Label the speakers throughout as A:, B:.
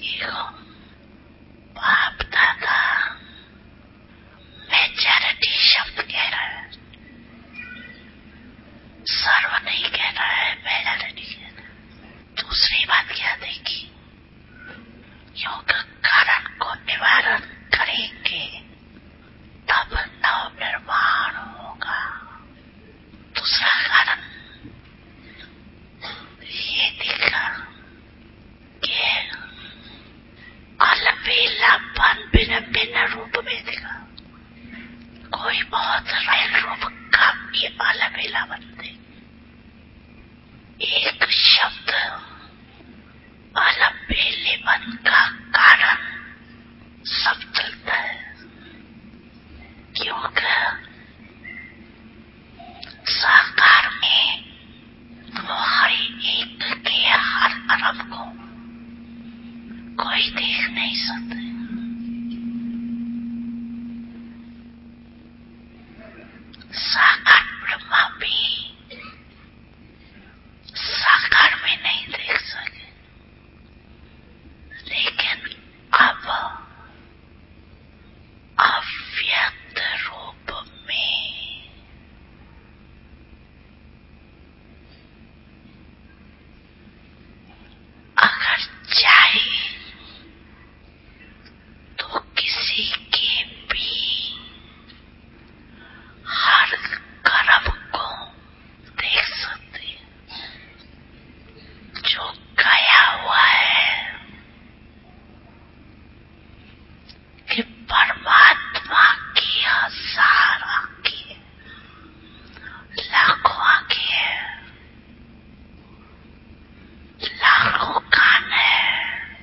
A: एगो बाप दादा मेजॉरिटी शब्द कह रहा है, सर्व नहीं कह रहा है, मेजॉरिटी कह रहा है। दूसरी बात क्या देखी, योग कारण को निवारण करेंगे तब नव निर्माण होगा। दूसरा कारण ये दिखा कि अलबेलापन भिन्न भिन्न रूप में दिखा। कोई बहुत रेल रूप का ये अलबेला बनते। एक शब्द अलबेलेपन का कारण सब चलता है, क्योंकि साकार में वो हर एक के हर अरब को कोई देख नहीं सकते। साकार ब्रह्मा भी साकार में नहीं देख सके, लेकिन अब अव्यक्त रूप में अगर चाहे तो किसी के भी हर कर्म को देख सकते हैं जो गया हुआ है कि परमात्मा की हजार आंखें, लाखों आंखें, लाखों कान है,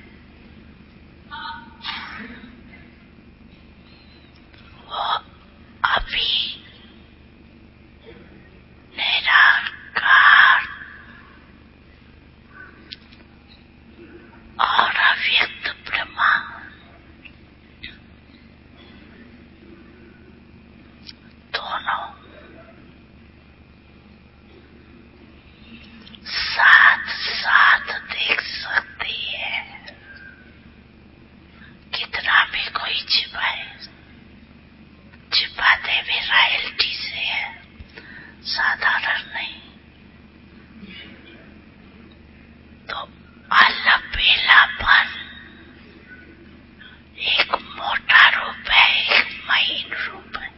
A: वो अभी निराकार और अव्यक्त ब्रह्मा दोनों साथ साथ देख सकती है। कितना भी कोई छिपाए, छिपाते भी रॉयल्टी से है, साधारण नहीं। तो अलबेलापन एक मोटा रूप है, एक महीन रूप है।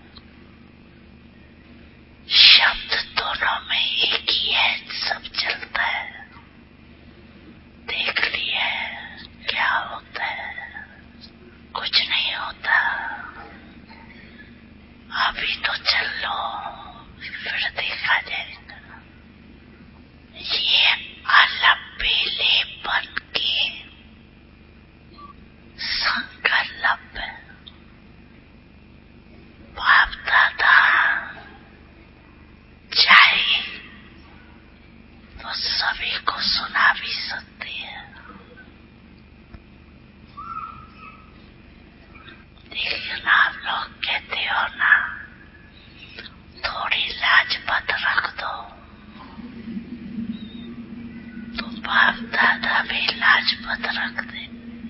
A: शब्द दोनों में एक ही है, सब चलता है। देख लिया है क्या होता है, कुछ नहीं होता। अभी तो चल लो, फिर देखा जाएगा। ये अलबेलेपन के संकल्प बाप दादा चाहे तो सभी को सुना भी सकते हैं। लेकिन आप लोग कहते हो ना, थोड़ी लाज मत रख दो, तो बाप दादा भी लाज मत रख दे।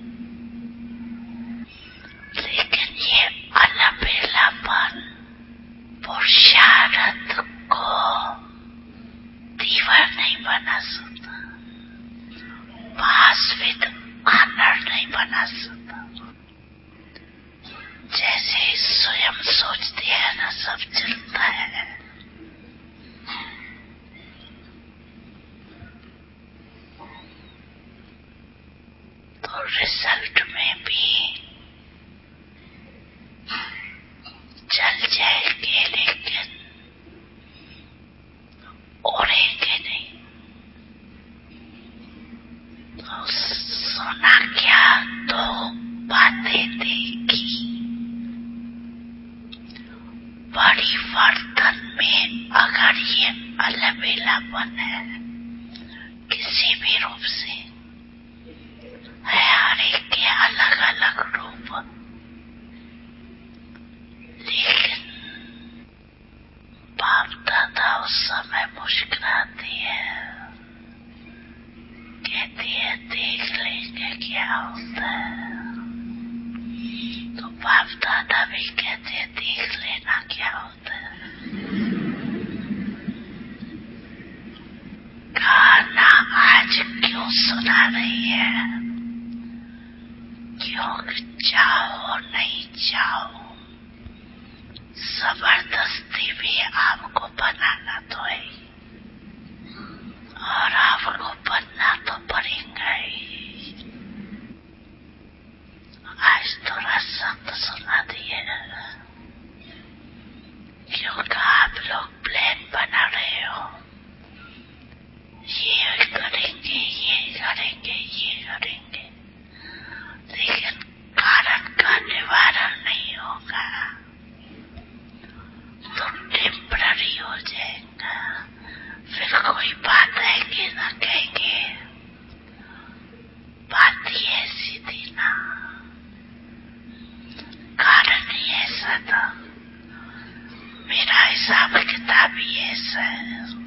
A: लेकिन ये अलबेलापन पुरुषार्थ को दीवार नहीं बना सकता, वास्तविक आनंद नहीं बना सकता। जैसे स्वयं सोचते हैं ना, सब चलता है। तो रिजल्ट में भी चल जाएंगे, लेकिन उड़ेंगे नहीं। तो सुना क्या, तो बातें देखी। परिवर्तन में अगर ये अलबेलापन है किसी भी रूप से है, हर एक के अलग अलग रूप, लेकिन बाप दादा उस समय मुस्कुराती है, कहती है देख लेंगे क्या होता है। है, क्यों चाहो नहीं चाहो जबरदस्ती भी आपको बनाना तो है और आपको बनना तो पड़ेगा ही। आज थोड़ा सख्त सुना दिए क्योंकि आप लोग प्लान बना रहे हो, ये करेंगे ये करेंगे ये करेंगे, लेकिन कारण का निवारण नहीं होगा तो टेम्पररी हो जाएगा। फिर कोई बात आएंगे ना कहेंगे बात ही ऐसी थी ना, कारण ही ऐसा था, मेरा हिसाब किताब ही ऐसा है।